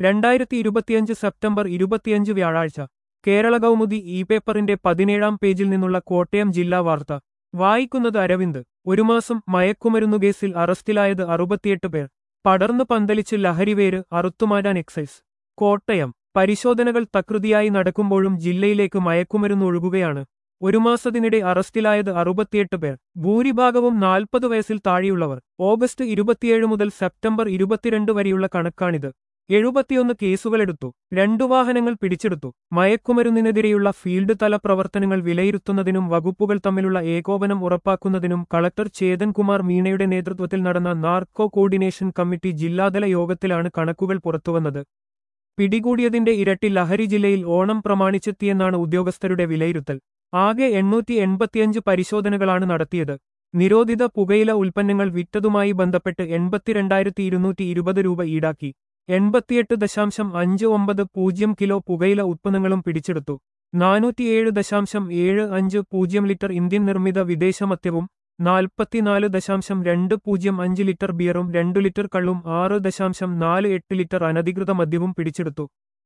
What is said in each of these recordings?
2025 September 25 വ്യാഴാഴ്ച Kerala Kaumudi E പേപ്പറിന്റെ 17-ാം പേജിൽ നിന്നുള്ള കോട്ടയം ജില്ലാ വാർത്ത വായിക്കുന്നത് അരവിന്ദ്. ഒരു മാസം മയക്കുമരുന്നു കേസിൽ അറസ്റ്റിലായത് 68 പേർ. പടർന്നു പന്തലിച്ച് ലഹരിവേര് അറുത്തുമാറ്റാൻ എക്സൈസ്. കോട്ടയം. പരിശോധനകൾ തകൃതിയായി നടക്കുമ്പോഴും ജില്ലയിലേക്ക് മയക്കുമരുന്ന് ഒഴുകുകയാണ്. ഒരു മാസത്തിനിടെ അറസ്റ്റിലായത് 68 പേർ. ഭൂരിഭാഗവും 40 വയസ്സിൽ താഴെയുള്ളവർ. ഓഗസ്റ്റ് 27 മുതൽ സെപ്റ്റംബർ 22 വരെയുള്ള കണക്കാണിത്. 71 കേസുകളെടുത്തു. 2 വാഹനങ്ങൾ പിടിച്ചെടുത്തു. മയക്കുമരുന്നിനെതിരെയുള്ള ഫീൽഡ് തല പ്രവർത്തനങ്ങൾ വിലയിരുത്തുന്നതിനും വകുപ്പുകൾ തമ്മിലുള്ള ഏകോപനം ഉറപ്പാക്കുന്നതിനും കളക്ടർ ചേതൻ കുമാർ മീണയുടെ നേതൃത്വത്തിൽ നടന്ന നാർക്കോ കോർഡിനേഷൻ കമ്മിറ്റി ജില്ലാതല യോഗത്തിലാണ് കണക്കുകൾ പുറത്തുവന്നത്. പിടികൂടിയതിന്റെ ഇരട്ടി ലഹരി ജില്ലയിൽ ഓണം പ്രമാണിച്ചെത്തിയെന്നാണ് ഉദ്യോഗസ്ഥരുടെ വിലയിരുത്തൽ. ആകെ 885 പരിശോധനകളാണ് നടത്തിയത്. നിരോധിത പുകയില ഉൽപ്പന്നങ്ങൾ വിറ്റതുമായി ബന്ധപ്പെട്ട് 82,220 രൂപ ഈടാക്കി. 88.59 കിലോ പുകയില ഉത്പന്നങ്ങളും പിടിച്ചെടുത്തു. 407.75 ലിറ്റർ ഇന്ത്യൻ നിർമ്മിത വിദേശമദ്യവും 44.205 ലിറ്റർ ബിയറും 2 ലിറ്റർ കള്ളും 6.48 ലിറ്റർ അനധികൃത മദ്യവും പിടിച്ചെടുത്തു.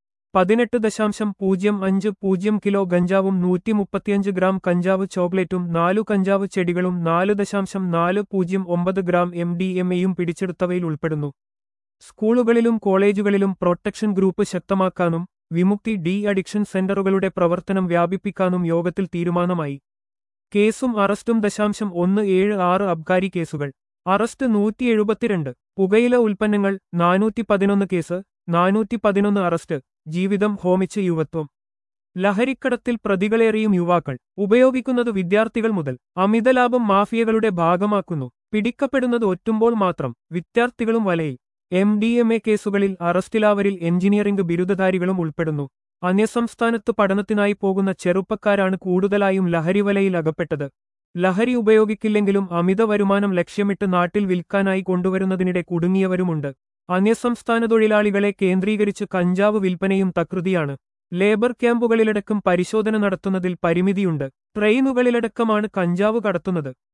18.050 കിലോ ഗഞ്ചാവും 135 ഗ്രാം കഞ്ചാവ് ചോക്ലേറ്റും 4 കഞ്ചാവ് ചെടികളും 4.409 ഗ്രാം MDMAയും പിടിച്ചെടുത്തവയിൽ ഉൾപ്പെടുന്നു. സ്കൂളുകളിലും കോളേജുകളിലും പ്രൊട്ടക്ഷൻ ഗ്രൂപ്പ് ശക്തമാക്കാനും വിമുക്തി ഡി അഡിക്ഷൻ സെന്ററുകളുടെ പ്രവർത്തനം വ്യാപിപ്പിക്കാനും യോഗത്തിൽ തീരുമാനമായി. കേസും അറസ്റ്റും 176 അബ്കാരി കേസുകൾ. അറസ്റ്റ് 172. പുകയില ഉൽപ്പന്നങ്ങൾ 411 കേസ്. 411 അറസ്റ്റ്. ജീവിതം ഹോമിച്ച് യുവത്വം. ലഹരിക്കടത്തിൽ പ്രതികളേറിയും യുവാക്കൾ. ഉപയോഗിക്കുന്നത് വിദ്യാർത്ഥികൾ മുതൽ. അമിതലാഭം മാഫിയകളുടെ ഭാഗമാക്കുന്നു. പിടിക്കപ്പെടുന്നത് ഒറ്റുമ്പോൾ മാത്രം. വിദ്യാർത്ഥികളും വലയിൽ. MDMA കേസുകളിൽ അറസ്റ്റിലാവരിൽ എഞ്ചിനീയറിംഗ് ബിരുദധാരികളും ഉൾപ്പെടുന്നു. അന്യസംസ്ഥാനത്ത് പഠനത്തിനായി പോകുന്ന ചെറുപ്പക്കാരാണ് കൂടുതലായും ലഹരിവലയിൽ അകപ്പെട്ടത്. ലഹരി ഉപയോഗിക്കില്ലെങ്കിലും അമിത വരുമാനം ലക്ഷ്യമിട്ട് നാട്ടിൽ വിൽക്കാനായി കൊണ്ടുവരുന്നതിനിടെ കുടുങ്ങിയവരുമുണ്ട്. അന്യസംസ്ഥാന തൊഴിലാളികളെ കേന്ദ്രീകരിച്ച് കഞ്ചാവ് വിൽപ്പനയും തകൃതിയാണ്. ലേബർ ക്യാമ്പുകളിലടക്കം പരിശോധന നടത്തുന്നതിൽ പരിമിതിയുണ്ട്. ട്രെയിനുകളിലടക്കമാണ് കഞ്ചാവ് കടത്തുന്നത്.